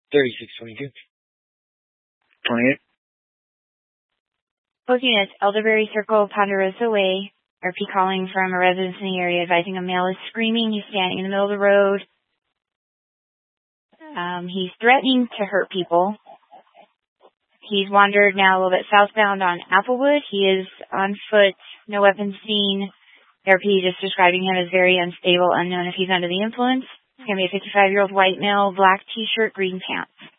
3622. 28. Both units, Elderberry Circle, Ponderosa Way. RP calling from a residence in the area advising a male is screaming. He's standing in the middle of the road. He's threatening to hurt people. He's wandered now a little bit southbound on Applewood. He is on foot, no weapons seen. RP just describing him as very unstable, unknown if he's under the influence. It's going to be a 55-year-old white male, black t-shirt, green pants.